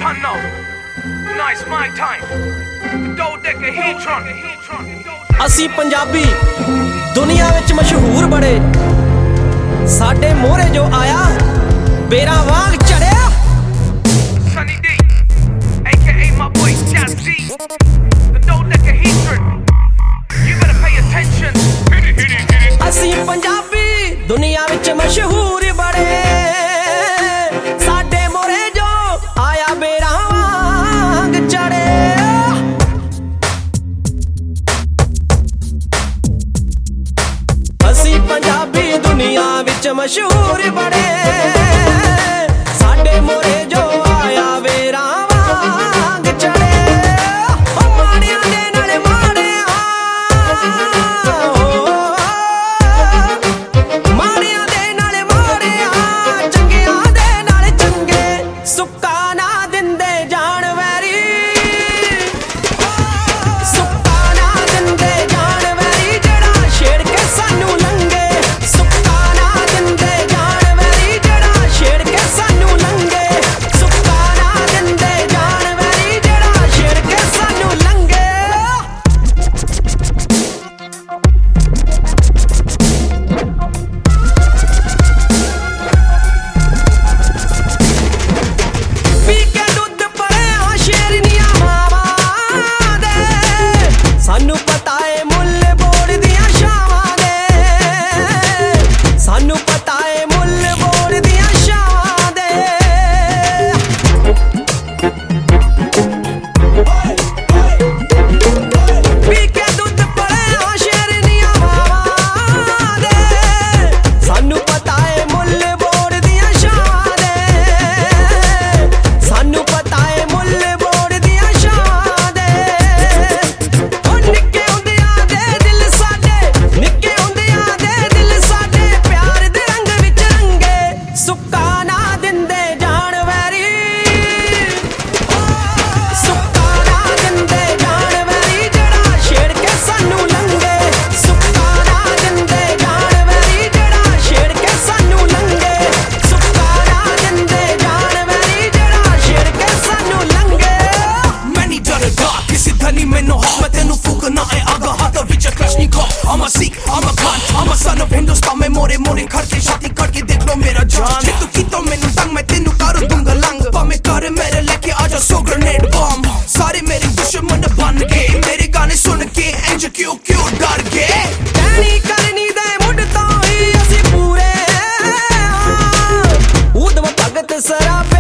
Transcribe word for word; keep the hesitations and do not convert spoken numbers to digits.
Unknown. Nice my time. Double-decker Heatron. ਅਸੀਂ ਪੰਜਾਬੀ ਦੁਨੀਆ ਵਿੱਚ ਮਸ਼ਹੂਰ ਬੜੇ, ਸਾਡੇ ਮੋਹਰੇ ਜੋ ਆਇਆ ਬੇਰਾਂ ਵਾਂਗ ਚੜਿਆ। Sunny D, aka my boy Jazz G, the double-decker Heatron. You better pay attention. ਅਸੀਂ ਪੰਜਾਬੀ ਦੁਨੀਆ ਵਿੱਚ ਮਸ਼ਹੂਰ ਬੜੇ, ਸਾਡੇ ਮੋਹਰੇ ਜੋ ਆਇਆ ਬੇਰਾਂ ਵਾਂਗ ਚੜਿਆ। ਅਸੀਂ ਪੰਜਾਬੀ ਦੁਨੀਆ ਵਿੱਚ ਮਸ਼ਹੂਰ ਬੜੇ, ਸਾਡੇ ਮੋਹਰੇ ਜੋ ਆਇਆ ਬੇਰਾਂ ਵਾਂਗ ਚੜਿਆ। ਓ ਮਾੜਿਆਂ ਦੇ ਨਾਲ ਮਾੜਿਆ, ਮਾੜਿਆਂ ਦੇ ਨਾਲ ਮਾੜਿਆ, ਚੰਗਿਆਂ ਦੇ ਨਾਲ ਚੰਗੇ, ਸੁੱਕਾ ਨਾ ਦਿੰਦੇ ਜਾਣ ਵੈਰੀ, ਸੁੱਕਾ ਨਾ ਦਿੰਦੇ ਜਾਣ ਵੈਰੀ, ਜਿਹੜਾ ਛੇੜ ਕੇ ਸਾਨੂੰ ਲੰਘੇ, ਸੁੱਕਾ ਨਾ ਦਿੰਦੇ ਜਾਣ ਵੈਰੀ, ਜਿਹੜਾ ਛੇੜ ਕੇ ਸਾਨੂੰ ਲੰਘੇ, ਸੁੱਕਾ ਨਾ ਦਿੰਦੇ ਜਾਣ ਵੈਰੀ, ਜਿਹੜਾ ਛੇੜ ਕੇ ਸਾਨੂੰ ਲੰਘੇ। ਪੀ ਕੇ ਦੁੱਧ ਭਰਿਆ ਸ਼ੇਰਨੀਆਂ ਮਾਵਾਂ ਦੇ, ਸਾਨੂੰ ਪਤਾ ਏ ਮੁੱਲ ਬੋੜ ਦੀਆਂ ਛਾਵਾਂ ਦੇ, ਸਾਨੂੰ ਪਤਾ ਏ ਮੁੱਲ ਬੋੜ ਦੀਆਂ ਛਾਵਾਂ ਦੇ। ਪੀ ਕੇ ਦੁੱਧ ਭਰਿਆ ਸ਼ੇਰਨੀਆਂ ਮਾਵਾਂ ਦੇ, ਸਾਨੂੰ ਪਤਾ ਏ ਮੁੱਲ ਬੋੜ ਦੀਆਂ ਛਾਵਾਂ ਦੇ, ਸਾਨੂੰ ਪਤਾ ਏ ਮੁੱਲ ਬੋੜ ਦੀਆਂ ਛਾਵਾਂ ਦੇ। ਓ ਨਿੱਕੇ ਹੁੰਦਿਆਂ ਦੇ ਦਿਲ ਸਾਡੇ, ਨਿੱਕੇ ਹੁੰਦਿਆਂ ਦੇ ਦਿਲ ਸਾਡੇ, ਪਿਆਰ ਦੇ ਰੰਗ ਵਿੱਚ ਰੰਗੇ, ਸੁੱਕਾ ਨਾ ਦਿੰਦੇ ਜਾਣ ਵੈਰੀ, ਸੁੱਕਾ ਨਾ ਦਿੰਦੇ ਜਾਣ ਵੈਰੀ, ਜਿਹੜਾ ਛੇੜ ਕੇ ਸਾਨੂੰ ਲੰਘੇ, ਸੁੱਕਾ ਨਾ ਦਿੰਦੇ ਜਾਣ ਵੈਰੀ, ਜਿਹੜਾ ਛੇੜ ਕੇ ਸਾਨੂੰ ਲੰਘੇ, ਸੁੱਕਾ ਨਾ ਦਿੰਦੇ ਜਾਣ ਵੈਰੀ, ਜਿਹੜਾ ਛੇੜ ਕੇ ਸਾਨੂੰ ਲੰਘੇ। ਮੈਂ ਨਹੀਂ ਡਰਦਾ ਕਿਸੇ ਦਾ ਨਹੀਂ ਮੈਨੂੰ ਹੌਫ, ਮੈਂ ਤੈਨੂੰ ਫੂਕਣਾ ਏ ਆਗਾ ਹੱਥ ਵਿੱਚ ਕਲਸ਼ਨੀਕੋਫ। I'm a Sikh, I'm a Khan, I'm a son of Hindustan, ਮੈਂ ਮੋਰੇ ਮੋਰੇ ਖੜਕੇ ਛਾਤੀ ਕਰਕੇ ਦੇਖ ਲੋ ਮੇਰਾ ਜਾਨ। ਜੇ ਤੂੰ ਕੀਤਾ ਮੈਨੂੰ ਤੰਗ ਮੈਂ ਤੈਨੂੰ ਕਰ ਦੂੰਗਾ ਲੰਗ, ਭਾਵੇਂ ਕਰ ਮੇਰੇ ਲੈ ਕੇ ਆ ਜਾ ਸੌ ਗ੍ਰੇਨੇਡ ਬੰਬ। ਸਾਰੇ ਮੇਰੇ ਦੁਸ਼ਮਣ ਬਣ ਗਏ, ਮੇਰੇ ਗਾਣੇ ਸੁਣ ਕੇ ਇੰਜ ਕਿਉਂ ਕਿਉਂ ਡਰ ਗਏ। ਕਹਿਣੀ ਕਰਨੀ ਦੇ ਮੁੱਢ ਤੋਂ ਹੀ ਅਸੀਂ ਪੂਰੇ, ਊਧਮ ਭਗਤ ਸਰਾਬੇ